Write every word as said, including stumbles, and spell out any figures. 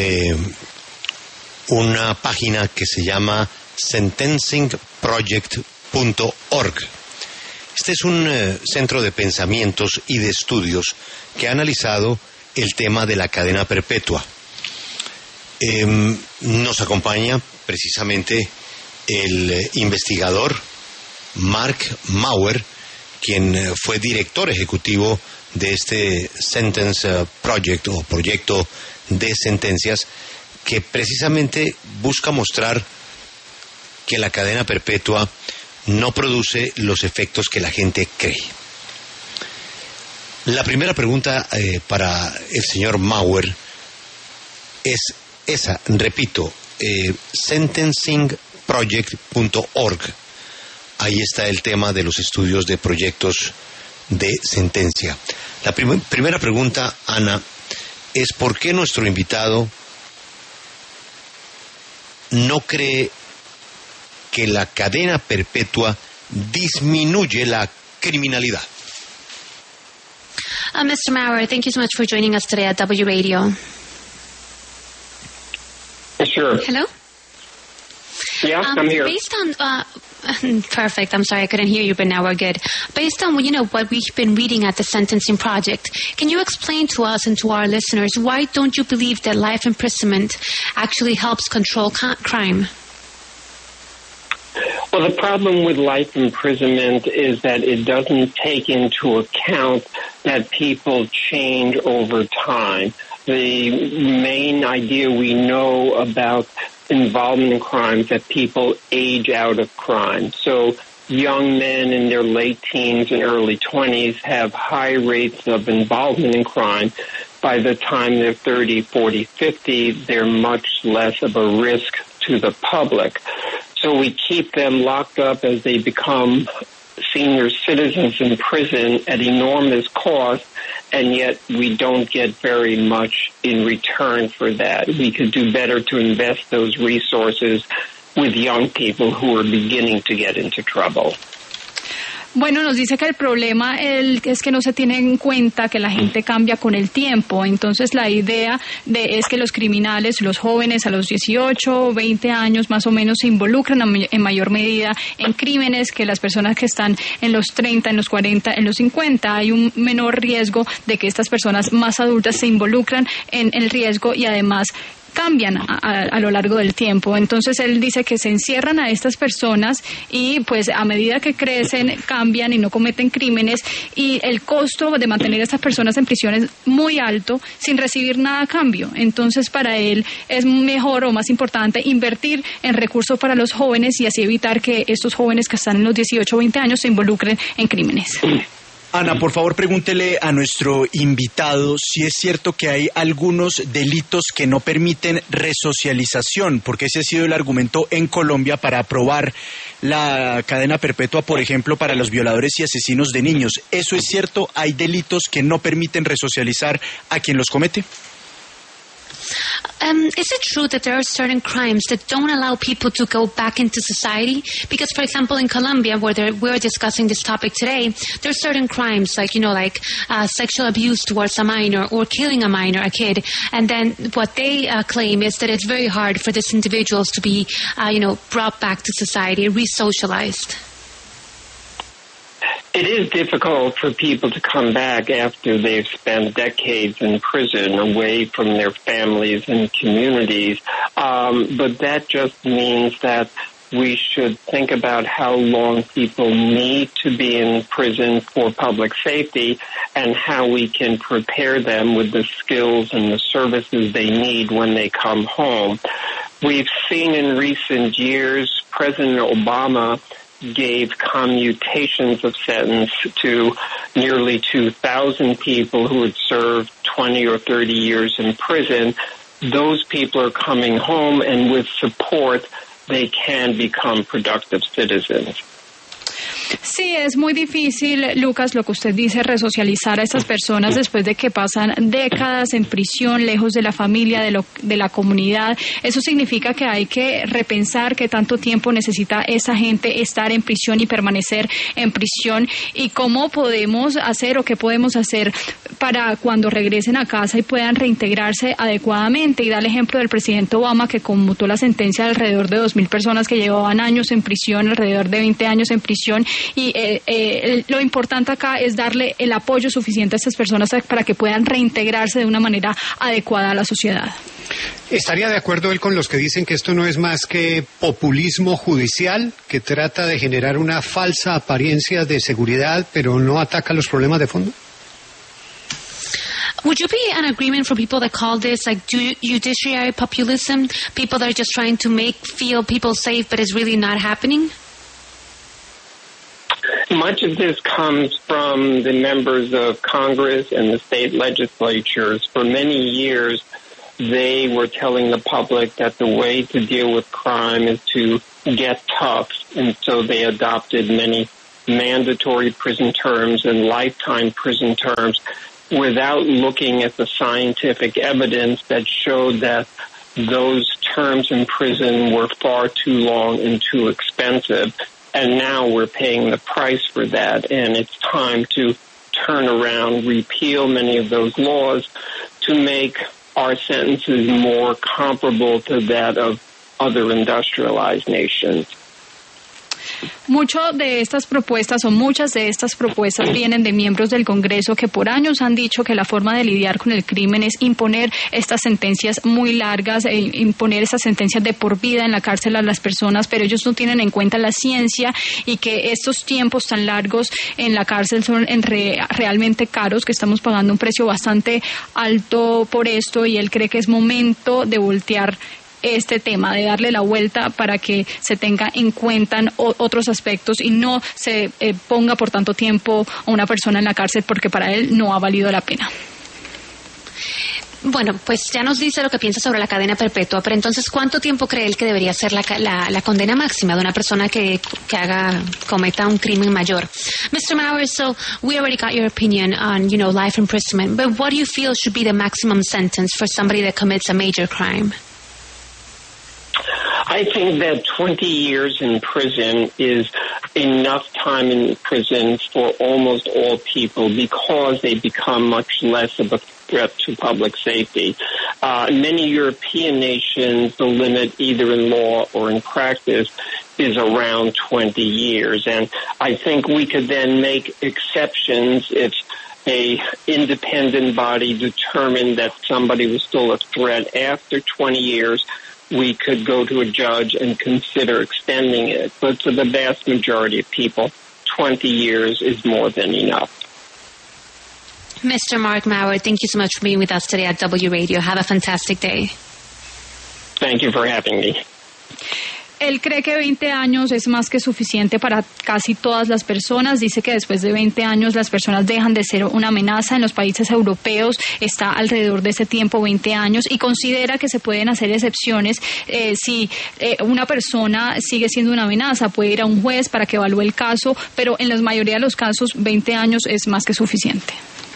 Eh, una página que se llama sentencing project punto org. Este es un eh, centro de pensamientos y de estudios que ha analizado el tema de la cadena perpetua. Eh, nos acompaña precisamente el eh, investigador Mark Mauer, quien eh, fue director ejecutivo de este Sentence Project o proyecto de sentencias, que precisamente busca mostrar que la cadena perpetua no produce los efectos que la gente cree. La primera pregunta eh, para el señor Mauer es esa, repito, eh, sentencing project punto org. Ahí está el tema de los estudios de proyectos de sentencia. La prim- primera pregunta, Ana, es ¿por qué nuestro invitado no cree que la cadena perpetua disminuye la criminalidad? Uh, Mister Mauer, thank you so much for joining us today at W Radio. Sure. Hello? Yeah, um, I'm here. Based on, uh, perfect, I'm sorry I couldn't hear you, but now we're good. Based on, you know, what we've been reading at the Sentencing Project, can you explain to us and to our listeners, why don't you believe that life imprisonment actually helps control co- crime? Well, the problem with life imprisonment is that it doesn't take into account that people change over time. The main idea we know about involvement in crime is that people age out of crime. So young men in their late teens and early twenties have high rates of involvement in crime. By the time they're thirty, forty, fifty, they're much less of a risk to the public. So we keep them locked up as they become senior citizens in prison at enormous cost, and yet we don't get very much in return for that. We could do better to invest those resources with young people who are beginning to get into trouble. Bueno, nos dice que el problema el, es que no se tiene en cuenta que la gente cambia con el tiempo. Entonces, la idea de, es que los criminales, los jóvenes a los dieciocho o veinte años más o menos se involucran en mayor medida en crímenes que las personas que están en los treinta, en los cuarenta, en los cincuenta. Hay un menor riesgo de que estas personas más adultas se involucran en el riesgo y además cambian a, a, a lo largo del tiempo. Entonces él dice que se encierran a estas personas y pues a medida que crecen cambian y no cometen crímenes, y el costo de mantener a estas personas en prisión es muy alto sin recibir nada a cambio. Entonces para él es mejor o más importante invertir en recursos para los jóvenes y así evitar que estos jóvenes que están en los dieciocho o veinte años se involucren en crímenes. Ana, por favor, pregúntele a nuestro invitado si es cierto que hay algunos delitos que no permiten resocialización, porque ese ha sido el argumento en Colombia para aprobar la cadena perpetua, por ejemplo, para los violadores y asesinos de niños. ¿Eso es cierto? ¿Hay delitos que no permiten resocializar a quien los comete? Um, is it true that there are certain crimes that don't allow people to go back into society? Because, for example, in Colombia, where we're discussing this topic today, there are certain crimes like, you know, like uh, sexual abuse towards a minor or killing a minor, a kid. And then what they uh, claim is that it's very hard for these individuals to be, uh, you know, brought back to society, re-socialized. It is difficult for people to come back after they've spent decades in prison away from their families and communities. Um, but that just means that we should think about how long people need to be in prison for public safety and how we can prepare them with the skills and the services they need when they come home. We've seen in recent years President Obama gave commutations of sentence to nearly two thousand people who had served twenty or thirty years in prison. Those people are coming home, and with support, they can become productive citizens. Sí, es muy difícil, Lucas, lo que usted dice, resocializar a estas personas después de que pasan décadas en prisión, lejos de la familia, de, lo, de la comunidad. Eso significa que hay que repensar qué tanto tiempo necesita esa gente estar en prisión y permanecer en prisión, y cómo podemos hacer o qué podemos hacer para cuando regresen a casa y puedan reintegrarse adecuadamente. Y da el ejemplo del presidente Obama, que conmutó la sentencia de alrededor de dos mil personas que llevaban años en prisión, alrededor de veinte años en prisión. Y eh, eh, lo importante acá es darle el apoyo suficiente a estas personas para que puedan reintegrarse de una manera adecuada a la sociedad. ¿Estaría de acuerdo él con los que dicen que esto no es más que populismo judicial, que trata de generar una falsa apariencia de seguridad, pero no ataca los problemas de fondo? Would you be in agreement for people that call this like judiciary populism? People that are just trying to make feel people safe, but it's really not happening? Much of this comes from the members of Congress and the state legislatures. For many years, they were telling the public that the way to deal with crime is to get tough, and so they adopted many mandatory prison terms and lifetime prison terms without looking at the scientific evidence that showed that those terms in prison were far too long and too expensive. And now we're paying the price for that, and it's time to turn around, repeal many of those laws to make our sentences more comparable to that of other industrialized nations. Mucho de estas propuestas o muchas de estas propuestas vienen de miembros del Congreso que por años han dicho que la forma de lidiar con el crimen es imponer estas sentencias muy largas, e imponer estas sentencias de por vida en la cárcel a las personas, pero ellos no tienen en cuenta la ciencia y que estos tiempos tan largos en la cárcel son en re, realmente caros, que estamos pagando un precio bastante alto por esto, y él cree que es momento de voltear este tema, de darle la vuelta para que se tenga en cuenta otros aspectos y no se eh, ponga por tanto tiempo a una persona en la cárcel porque para él no ha valido la pena. Bueno, pues ya nos dice lo que piensa sobre la cadena perpetua, pero entonces, ¿cuánto tiempo cree él que debería ser la, la, la condena máxima de una persona que, que haga, cometa un crimen mayor? mister Maurer, so we already got your opinion on, you know, life imprisonment, but what do you feel should be the maximum sentence for somebody that commits a major crime? I think that twenty years in prison is enough time in prison for almost all people because they become much less of a threat to public safety. Uh, in many European nations, the limit either in law or in practice is around twenty years. And I think we could then make exceptions if a independent body determined that somebody was still a threat after twenty years. We could go to a judge and consider extending it. But for the vast majority of people, twenty years is more than enough. mister Mark Maurer, thank you so much for being with us today at W Radio. Have a fantastic day. Thank you for having me. Él cree que veinte años es más que suficiente para casi todas las personas. Dice que después de veinte años las personas dejan de ser una amenaza. En los países europeos está alrededor de ese tiempo, veinte años, y considera que se pueden hacer excepciones eh, si eh, una persona sigue siendo una amenaza. Puede ir a un juez para que evalúe el caso, pero en la mayoría de los casos veinte años es más que suficiente.